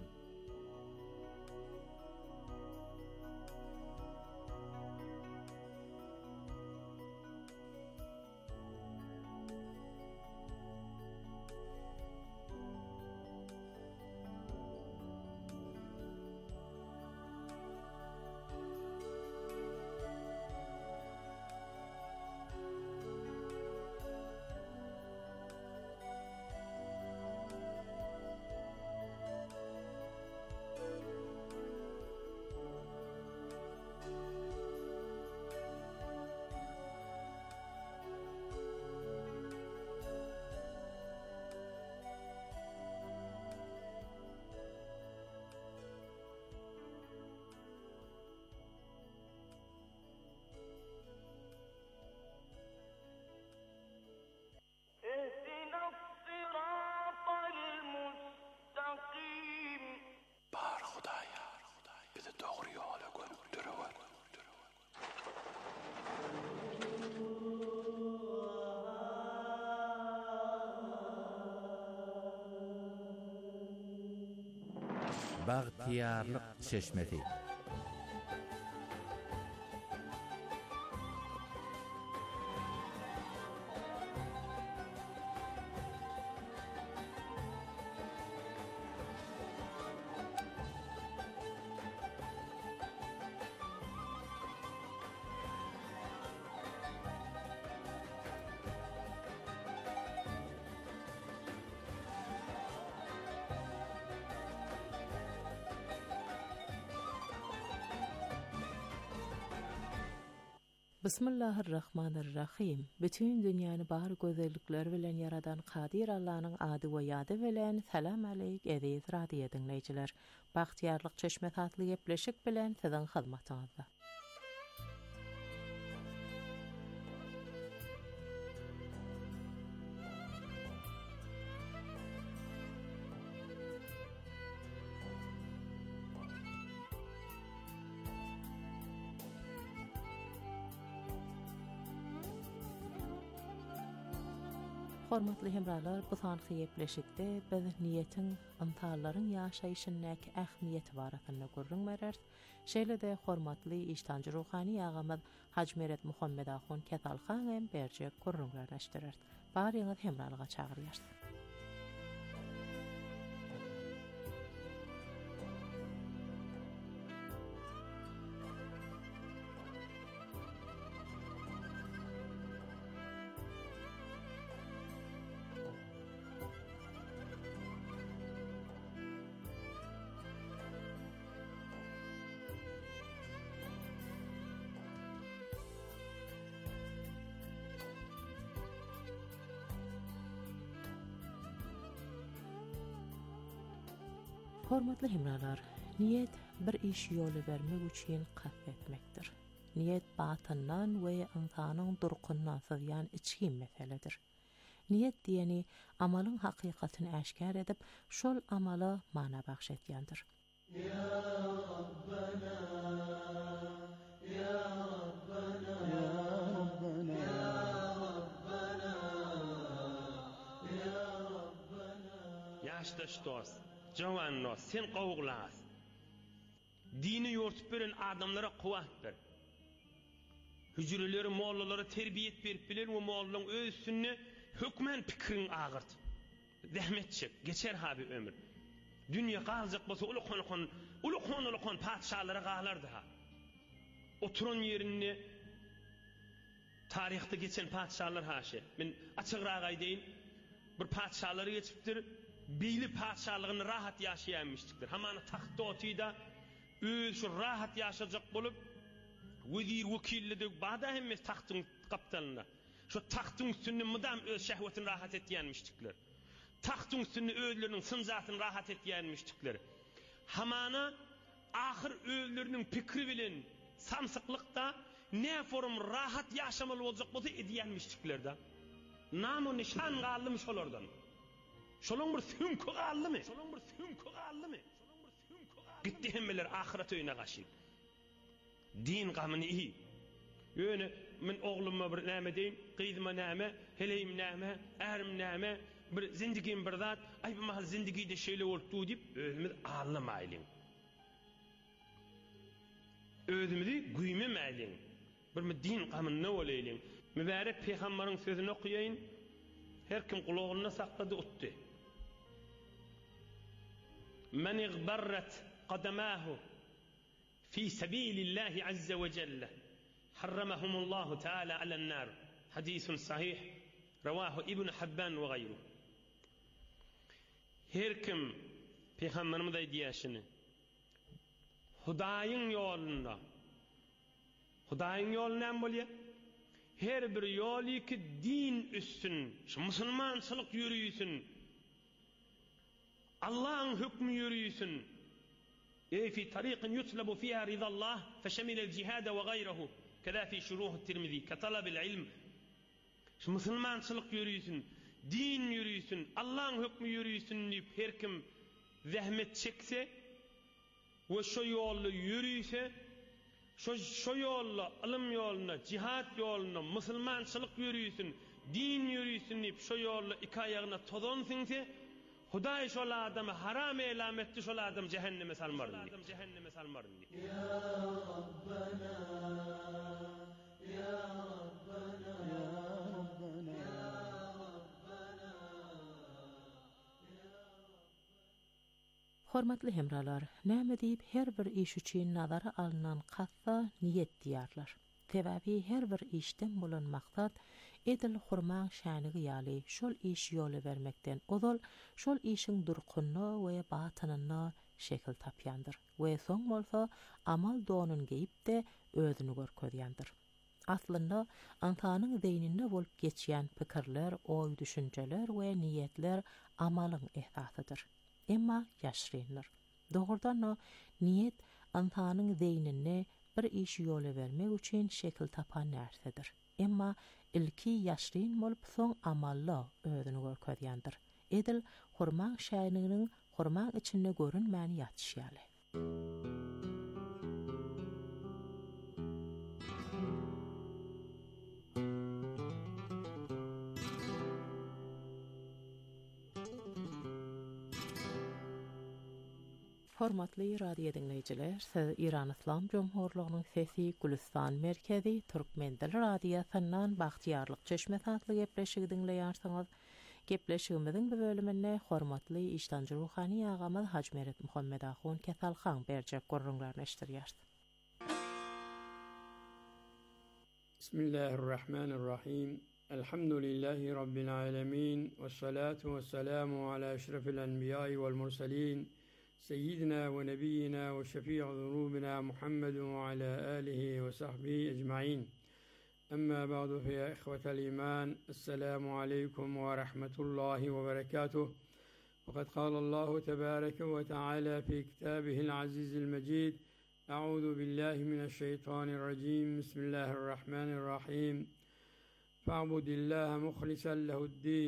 Baghtiyarlyk çeşmesi. Bismillahirrahmanirrahim. Bütün dünýäni bar gözellikler bilen yaradan Qadir Allah'ın ady we ýady bilen salam aleyk aziz radio dinleýijiler. Baghtiyarlyk çeşmesi adly gepleşik bilen siziň hyzmatyňyzda. Hormatly hemralar, bu sanky gepleşikde biz niýetiň, ymtallaryň ýaşaýyşyndaky ähmiýeti baratyny görüňmerer. Şeýle-de hormatly iştanjy ruhany ýagamy Hac Meret Muhammed Ahun Ketalhan hem berje görüňlerleşdirer. Baryňyz hemralyga çagyrýar. Hormatly hemralar, niyet bir iş ýoly bermek üçin kasd etmekdir. Niyet batyndan we insanyň durkundan sızýan içki meseledir. Niyet diýeni amalyň hakykatyny aşkar edip, şol amala mana bagşetýändir. Ya Rabbana, ya Rabbana, ya Rabbana, ya Rabbana, ya Rabbana. Jawanno sen gowglas. Dini ýortup beren adamlara kuwat ber. Hüjreleri, mollalara terbiýet berip bilen we mollaň özsünni hükmen pikirin agyrt. Zähmet çek, geçer habi ömür. Dünýä galjak bolsa ulukon padşalara galardy ha. Oturan ýerini tarihte geçen padşalar haşe. Men açygyraak aýdyň, bir padşalary geçipdir. Beyli padşalygyny rahat ýaşaýanmışdyr. Hamany tahtda otyda öz şu rahat ýaşajak bolup wezir wekillik bada hemmes tahtyň kapitalyna. Şu tahtyň üstünde mudam öz şähwetini rahat etýänmişdikler. Tahtyň üstünde özleriniň sınjatyny rahat etýänmişdikler. Hamany ahir özleriniň pikri bilen samsıklykda ne forum rahat ýaşamaly boljak bolsa edýänmişdikler-de. Namo nişan galdymy şolardan. Şolong bir sümkü galdymy? Gitti hemmeler ahiret öýüne gaşyp. Din gamyny iyi. Ýöne men ogluma bir näme deýin, gyzyma näme, heleyim näme, ärim näme, bir zindagim bir zat, ay bu mahal zindagide şeýle bolupdy diýip özümiz ağlamaýlyň. Özümizi güýmemäýliň. Bir din gamyna bolaylyň. Mübarek peýgamberiň sözüni okuýaýyn. Her kim kulagyna saklady utdy. Men igbarrat qadamahu fi sabilillahi azza ve celle harramahumullahu taala alan nar. Hadisun sahih rawahu İbn Hibban ve gayruhu. Her kim Peygamberimiz aýdýaşyny Hudaýyň ýolunda Hudaýyň ýolyna bolýar. Her bir ýoly ki din üstün, şu musulmançylyk ýürüýsün. Allah'ın hükmü yürüyüsün. في طريق يطلب فيها رضا الله فشمل الجهاد وغيره كذا في شروح الترمذي كطلب العلم. Şu musulmançylyk yürüyüsün, din yürüyüsün, Allah'ın hükmü yürüyüsün diýip her kim zahmet çekse ve şu ýolda yürüyse, şu ýolda ilm ýoluna, jihad ýoluna, musulmançylyk yürüyüsün, din yürüyüsün diýip şu ýolda iki aýagyna tozonsynsa, Hudaý şol adamy haram elam etdi, şol adam cehenneme salmardy. Ya Rabbana, ya Rabbana, ya Rabbana, ya Rabbana. Hormatly hemralar, näme diýip her bir iş üçin nazara alynan katda niyet diýarlar. Tebabi her bir işden bolan maksat edil hurman şanıgı ýaly şol iş ýoly bermekden ozal şol işiň durkunna we batynyna şekil tapýandyr we soň bolsa amal donun geyip de özüni görkezýändir. Aslynda insanyň zeýninde bolup geçýän pikirler, oý düşünjeler we niýetler amalyň ehsasydyr. Emma ýaşryndyr. Dogrudan niýet insanyň zeýnine bir iş ýoly bermek üçin şekil tapan närsedidir. Emma ilki ýaşryn bolup soň amalla özüni görkezýändir. Edil hurman şäýnynyň hurman içinde görünmän ýatşýaly. Hormatly radio dinleyijiler, siz İran İslam Cumhurluğunyň sesi Gülistan merkezi Türkmen dili radiosynyň Bagtyarlyk çeşme satly gepleşigi dinleýärsiňiz. Gepleşigimiziň bu bölüminde hormatly işdanjy ruhany agamyz Hajmeret Muhammed Ahun Kesalhan berjek görüňlerini eşdirýär. Bismillahirrahmanirrahim. Elhamdülillahi rabbil alamin ve salatu vesselamu ala eşrefil enbiya'i vel murselin. سيدنا ونبينا وشفيع ذنوبنا محمد وعلى آله وصحبه أجمعين. أما بعد فيا إخوة الإيمان السلام عليكم ورحمة الله وبركاته. وقد قال الله تبارك وتعالى في كتابه العزيز المجيد: أعوذ بالله من الشيطان الرجيم. بسم الله الرحمن الرحيم. فاعبد الله مخلصا له الدين.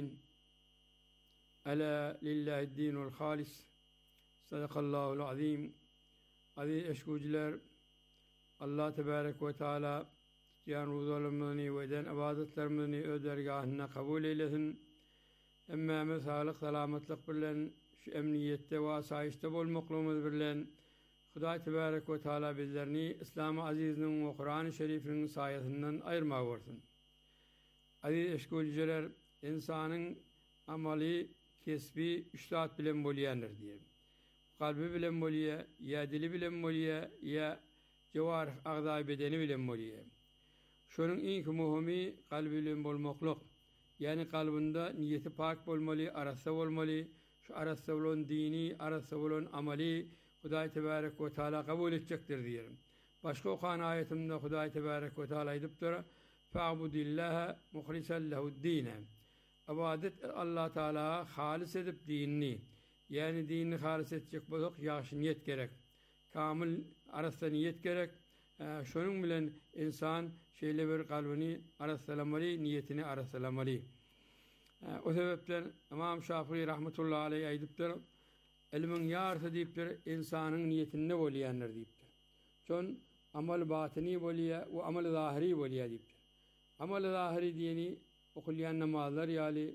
ألا لله الدين الخالص. Sadakallahul azim. Aziz eşkuciler, Allah tebarek ve teala yan ruzalarımızı ve eden ibadetlerimizi öz dergahına kabul eylesin. Emmemiz sağlık, selametlik bilen, şu emniyette ve asayişte bolmaklığımız bilen, Hudaý tebarek ve teala bizlerini İslam-ı Aziz'nin ve Kur'an-ı Şerif'inin sayesinden ayırma versin. Aziz eşkuciler, insanın amali, kesbi, iştahat bilen bolýandyr diýip. Kalbi bilen bolýa, ya dili bilen bolýa, ya jewarih agzay bedeni bilen bolýa. Şonuň iňki muhimi kalbi bilen bolmaklyk. Yani kalbinde niyeti pak bolmaly, arasa bolmaly. Şu arasa bolan dini, arasa bolan amali Hudaý tebarek we taala kabul etjekdir diýerim. Başga okan ayetimde Hudaý tebarek we taala aýdypdyr: "Fa'budillaha mukhlishan lehu'd-din." Ibadet Allah Taala halis edip dinini, yani dinini halis etjek bolsak ýaşy niyet gerek. Kamil arasda niyet gerek. Şonuň bilen insan şeýle bir kalbini arasalamaly, niyetini arasalamaly. O sebepden İmam Şafii rahmetullahi aleyh aýdypdyr: "Ilmiň ýarysy diýipdir, insanyň niyetinde bolýandyr" diýipdir. Şon amal batyny bolýa we amal zahiri bolýa diýipdir. Amal zahiri diýeni okulýan namazlar ýaly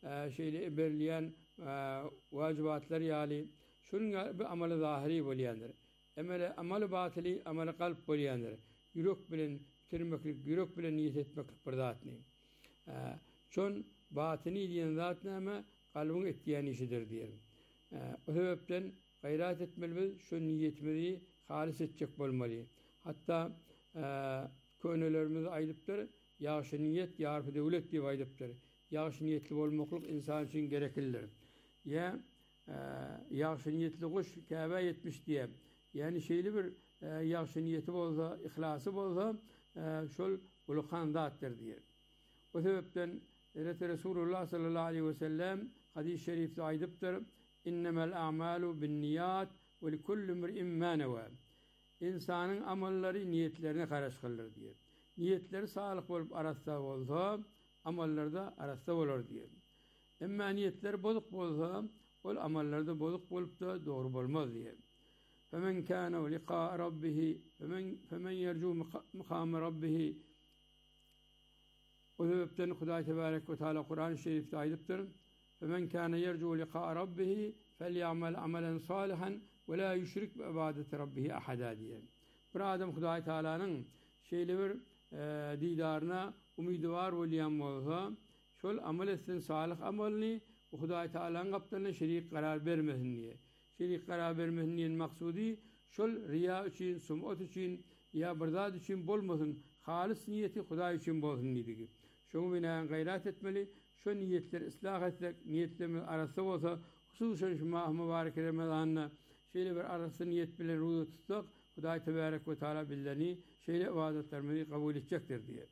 şeyle belirleyen vacibatlar yali şunun bir amalı zahiri bolyandır. Amalı batili amalı kalp bolyandır. Yürek bilen bitirmeklik, yürek bilen niyet etmeklik bir zatni. Şun batini diyen zat näme kalbin etdiyen işidir diyelim. O sebepten gayret etmeliyiz, şu niyetimizi halis edecek bolmalı. Hatta könüllerimiz aydıptır, yaxşı niyet yarfı devlet diye aydıptır. Yaxşı niyetli olmaklık insan için gereklidir. Ya yaxşı niyetli kuş Kabe yetmiş diye. Yani şeyli bir yaxşı niyeti bolsa, ihlası bolsa şol ulukan zattır diye. O sebepten Resulullah sallallahu aleyhi ve sellem hadis-i şerifte aydıptır. İnnemel a'malu bin niyat ve likulli imri'in ma neva. İnsanın amelleri niyetlerine karşı kılır diye. Niyetleri sağlık olup arasında olsa, ameller de arasında olur diye. Ama niyetler bozuk olsa, o ameller de bozuk olup da doğru olmaz diye. فَمَنْ كَانَ لِقَاءَ رَبِّهِ فَمَنْ يَرْجُوا مَقَامَ رَبِّهِ. O sebepten Hudayi Tebarek ve Teala Kur'an-ı Şerif'te aydıptır. فَمَنْ كَانَ يَرْجُوا لِقَاءَ رَبِّهِ فَلْيَعْمَلْ عَمَلًا صَالِحًا وَلَا يُشْرِكْ بِعِبَادَةِ رَبِّهِ أَحَدًا diye. Bir adam Hudayi Teala'nın şeyli bir didarına umiduvar olayan olsa, şol amel etsin salih amelini Hudayi Teala'nın kaptanına şerik karar vermesin diye. Şerik karar vermesin diye maksudi şol riya için, sum'at için ya bırdat için bolmasın. Halis niyeti Hudayi için bolsun dedi. Şunu binaen gayret etmeli. Şu niyetleri ıslah etsek, niyetlerimiz arası olsa, hususen şu mübarek Ramazan'la şöyle bir arası niyet bilen ruhu tutsak, Hudayi Tebarek ve Teala billerini şöyle ibadetlerimizi kabul edecektir diye.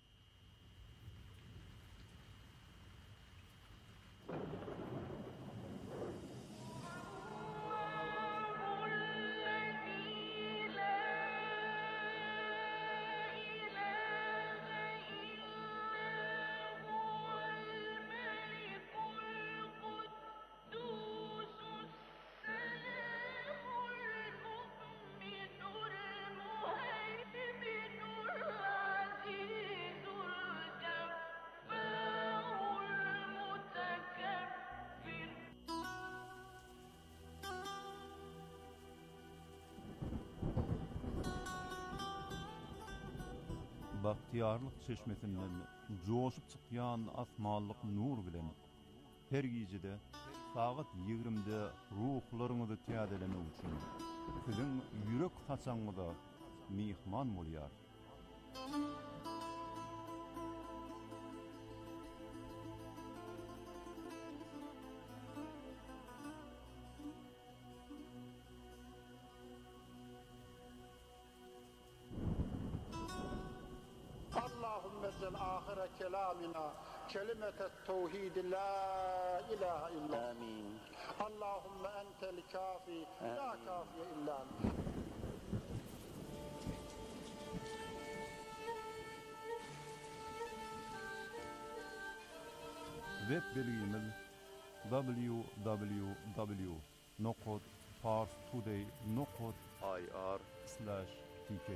Bahtiyarlık çeşmesinden coşup çıkyan asmallık nur bilen her gecede saat 20'de ruhlarınızı tiyadeleme için sizin yürek taçanıda mihman bolyar. آخر كلامنا كلمة التوحيد لا إله إلا آمين. اللهم أنت الكافي لا كافي إلا أنت. Web bilgimiz www.parstoday.ir/tk.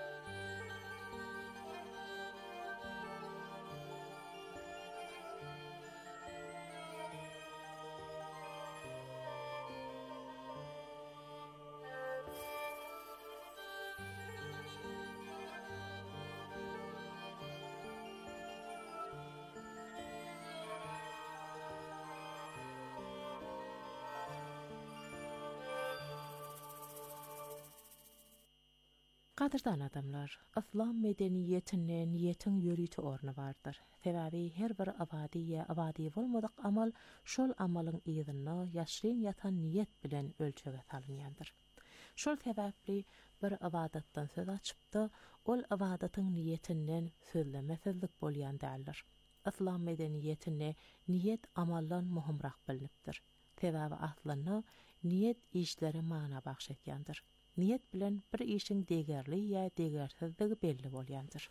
Qadirdan adamlar, İslam medeniyetinde niyetin yürütü ornu vardır. Sebebi her bir abadi bolmadık amal, şol amalın iyidini yaşrın yatan niyet bilen ölçöge salınyandır. Şol sebepli bir ibadatdan söz açıpda, ol ibadatın niyetinden sözlemesizlik bolyan derler. İslam medeniyetinde niyet amallan muhimrak bilinipdir. Sebebi aslında niyet işlere mana bahşetyandır. Niyet bilen bir işin degerli ya degersizligi belli bolyandır.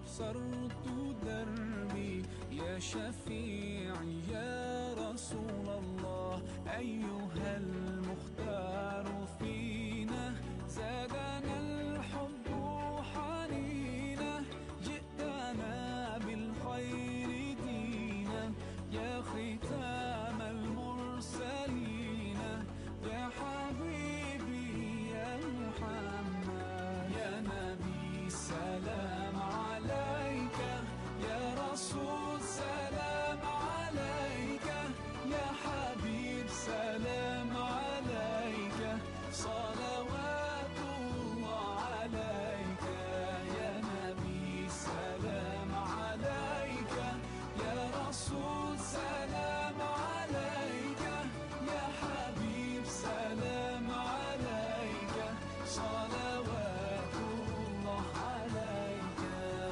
أبصرت دربي يا شفيعي يا رسول الله أيها المختار فينا زادنا الحب حنينا جئتنا بالخير دينا يا ختام المرسلين يا حبيبي يا محمد يا نبي سلام عليك يا رسول سلام عليك يا حبيب سلام عليك صلوات الله عليك يا نبي سلام عليك يا رسول سلام عليك يا حبيب سلام عليك صلوات الله عليك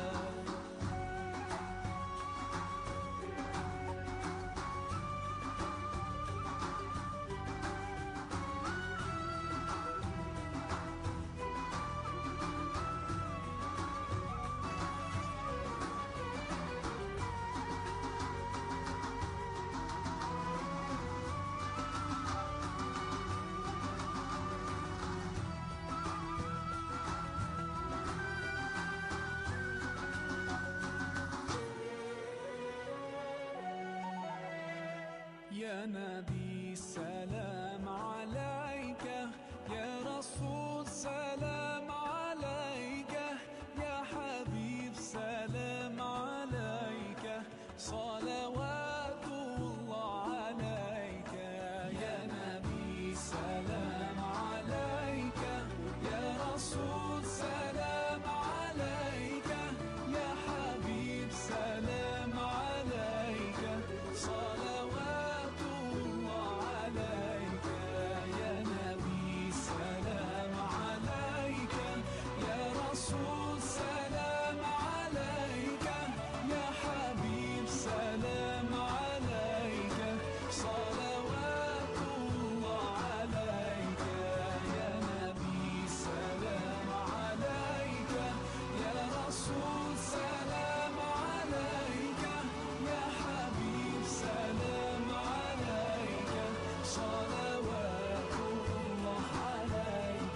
يا نبي سلام عليك يا رسول سلام عليك يا حبيب سلام عليك صلوات الله عليك يا نبي سلام عليك يا رسول سلام عليك يا حبيب سلام عليك صلوات الله عليك يا نبي سلام عليك يا رسول سلام عليك يا حبيب سلام عليك صلوات الله عليك يا نبي سلام عليك يا رسول سلام عليك يا حبيب سلام عليك صلوات الله عليك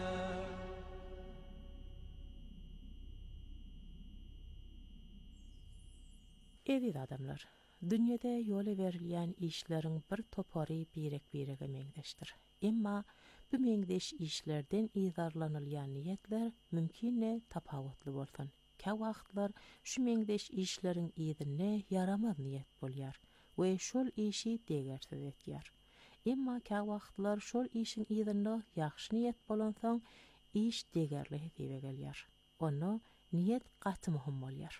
Eziz adamlar, dünyada yola verilýän işleriň bir topary birek-birege meňdeşdir. Emma bu meňdeş işlerden izarlanylýan niýetler mümkinne tapawutly bolsun. Ka wagtlar şu meňdeş işleriň ýerine yaramaz niýet bolýar we şol işi degersiz etýär. Emma ka wagtlar şol işiň ýerine ýaxşy niýet bolansoň iş degerli diýip gelýär. Onu niýet gaty muhim bolýar.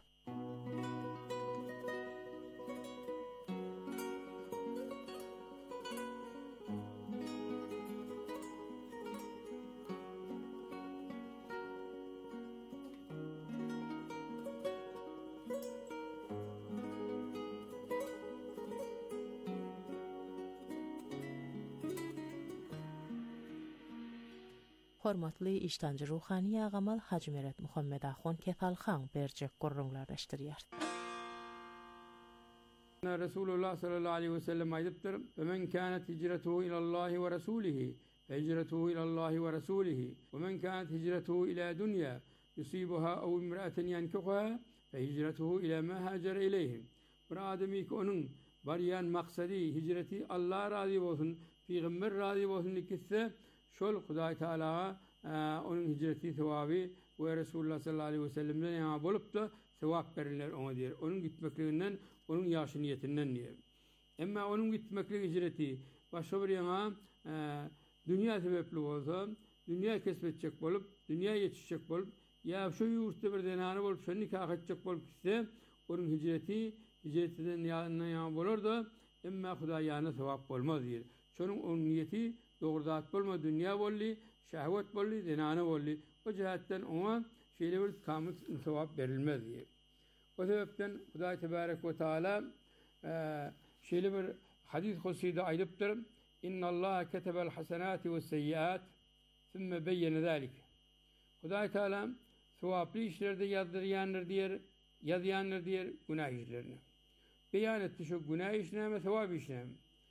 Hormatly iştancı ruhani agamal Hacı Meret Muhammed Ahon Kefalxan berjek gurrunlardaşdyrýar. Resulullah sallallahu aleyhi ve sellem aydıptır. Ve men kânet hicretuhu ilallahi ve rasulihi fe hicretuhu ilallahi ve rasulihi ve men kânet hicretuhu ila dünya yusibuha ev imra'aten yankuha fe hicretuhu ila ma hacere ileyhim. Bir ademi ki onun bariyan maksadi hicreti Allah razı olsun, Peygamber razı olsun ikisi şol Hudaý Teala onun hicreti sevabı ve Resulullah sallallahu aleyhi ve sellem'den yana bolup da sevap verirler ona diyor. Onun gitmekliğinden, onun yaşı niyetinden diyor. Ama onun gitmeklik hicreti başka bir yana dünya sebepli olsa, dünya kesbedecek bolup, dünya yetişecek bolup, ya şu yurtta bir denanı bolup, şu nikah edecek bolup ise onun hicretinden yana bolur da ama Hudaý yana sevap olmaz diyor. Şunun onun niyeti doğrudat bolma dünya bolli, şehvet bolli, denanı bolli. O cihetten ona şeyle bir kamil sevap verilmez diye. O sebepten Hudaý Tebarek ve Teala şeyle bir hadis kutside aydıptır. İnna Allah ketebel hasenati ve seyyiat thumme beyyene zalik. Hudaý Teala sevaplı işlerde yazıyanlar diyer günah işlerini. Beyan etti şu günah işlemi, sevap işlemi.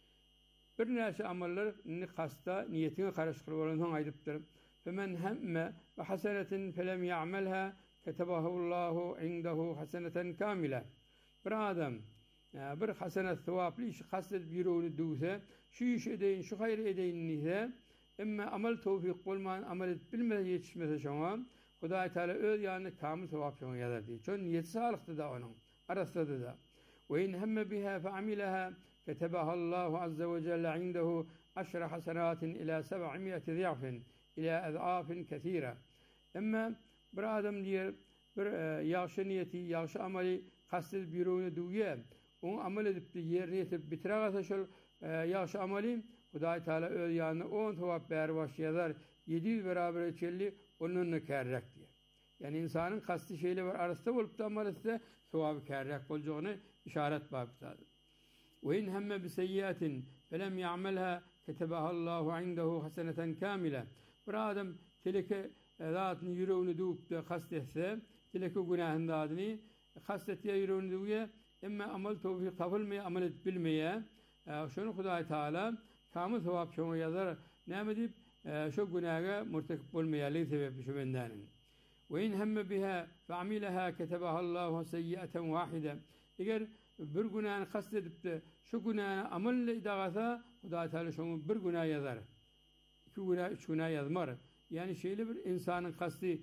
Bir närse amallarni kasta niyetini karıştırıp olandan aydıptır. Femen hemme ve hasenetin felem ya'melha ketebahullahu indahu haseneten kamile. Bir adam bir hasenet sevaplı işi kastet yürüğünü duysa, şu iş edeyin, şu hayır edeyin nise, emme amel tevfik olmayan amel et bilmese yetişmese şoňa, Hudaý Teala öz ýanyny kamil sevap şoňa ýazar diýip. Şol niyeti salykdy da onuň, arasynda da. Ve in hemme biha fe amilaha ketebahallahu azze ve celle indehu 10 hasanatin ila 700 ضعف ila ad'afin kesira. Emme bir adam diýer, bir ýaşy niyeti, ýaşy amali kastet ýürüğüne duýýar. Onu amel edip de yerine yetirip bitiragasa şol ýaşy amali Hudaý Teala öz ýanyny 10 sevap bäri başlaýar. 700 beraber ölçeli onun kärrak diye. Yani insanın kastı şeyle var arasında bolup da amalette sevabı kärrak boljagyny işaret babıdadır. Ve in hemme bi seyyiatin felem ya'melha ketebahallahu indehu haseneten kamile. Bir adam teleke zatını yüreğini duyup da kast etse, teleke günahın adını kast ettiği yüreğini duyuyor, emme amel tevfik tapılmaya, amel et bilmeye, şunu Hudaý Teala kamil sevap şoňa ýazar. Näme diýip şu günaha murtakip bolmaýarlygy sebäpli şu bendenin. Ve in hemme biha fe amilaha ketebahallahu seyyiaten wahide. Eger bir günahy kast edip de şu günahy amelle idagasa Hudaý Teala şoňa bir günah ýazar. 2 günah, 3 günah ýazmar. Yani şeýle bir insanyň kasty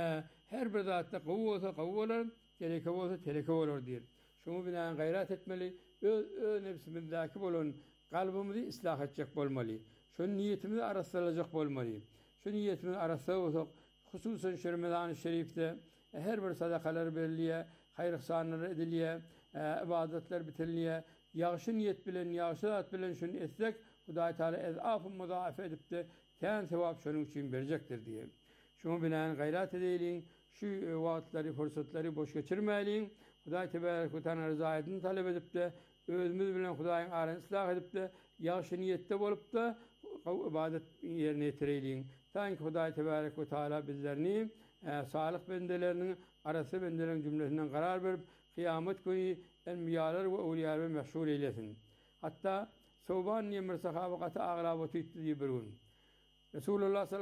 her bir zatda gowy bolsa gowy bolar, teleke bolsa teleke bolar diýer. Şoňa binaen gayrat etmeli, öz nefsimizdäki bolan kalbimizi islah etjek bolmaly. Şu niyetimizi arastalacak bolmaly. Şu niyetimizi arastalsak, hususan şu Ramazan-ı Şerif'te her bir sadakalar berilýär, hayır ihsanlar edilýär, ibadetler bitirilýär. Ýagşy niyet bilen, ýagşy zat bilen şunu etsek, Hudaý Teala ezafy mudaaf edip de kän sevap şonuň üçin berjekdir diye. Şoňa binaen gayrat edeýin, şu wagtları, fursatlary boş geçirmeýin. Hudaý Tebaraka we Taala rızaýatyny talep edip de özümüz bilen Hudaýyň arany islah edip de ýagşy niyetde bolup da ibadet yerine ýetireýin. Taňky Hudaý Tebaraka we Taala bizlerini salyk bendeleriniň arasy bendeleriň jümlesinden garar berip kıyamet günü enbiyalar we awliyalar meşhur eylesin. Hatta Soban niýe bir sahabe gata aglaby tutdy diýip bir gün. Resulullah